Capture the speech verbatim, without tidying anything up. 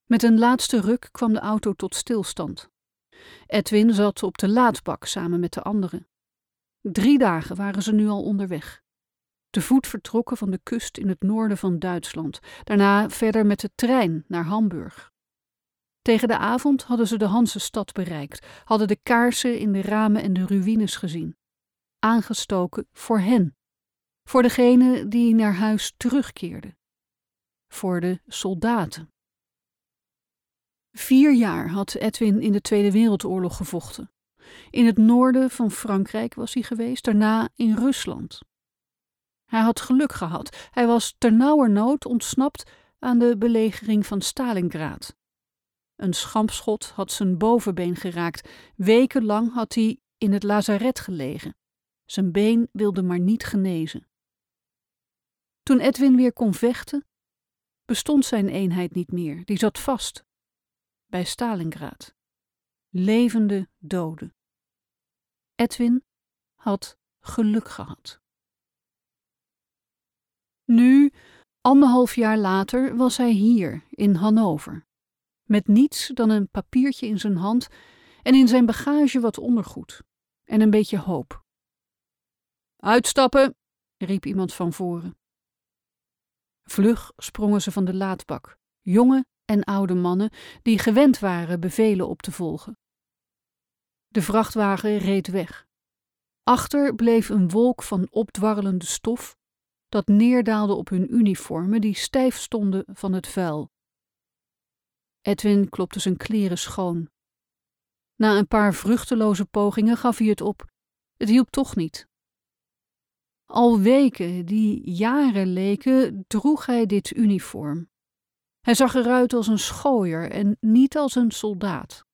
Met een laatste ruk kwam de auto tot stilstand. Edwin zat op de laadbak samen met de anderen. Drie dagen waren ze nu al onderweg. Te voet vertrokken van de kust in het noorden van Duitsland, daarna verder met de trein naar Hamburg. Tegen de avond hadden ze de Hansestad bereikt, hadden de kaarsen in de ramen en de ruïnes gezien. Aangestoken voor hen, voor degene die naar huis terugkeerden, voor de soldaten. Vier jaar had Edwin in de Tweede Wereldoorlog gevochten. In het noorden van Frankrijk was hij geweest, daarna in Rusland. Hij had geluk gehad. Hij was ternauwernood ontsnapt aan de belegering van Stalingrad. Een schampschot had zijn bovenbeen geraakt. Wekenlang had hij in het lazaret gelegen. Zijn been wilde maar niet genezen. Toen Edwin weer kon vechten, bestond zijn eenheid niet meer. Die zat vast bij Stalingrad. Levende doden. Edwin had geluk gehad. Nu, anderhalf jaar later, was hij hier in Hannover. Met niets dan een papiertje in zijn hand en in zijn bagage wat ondergoed. En een beetje hoop. Uitstappen, riep iemand van voren. Vlug sprongen ze van de laadbak. Jonge en oude mannen die gewend waren bevelen op te volgen. De vrachtwagen reed weg. Achter bleef een wolk van opdwarrelende stof dat neerdaalde op hun uniformen die stijf stonden van het vuil. Edwin klopte zijn kleren schoon. Na een paar vruchteloze pogingen gaf hij het op. Het hielp toch niet. Al weken die jaren leken, droeg hij dit uniform. Hij zag eruit als een schooier en niet als een soldaat.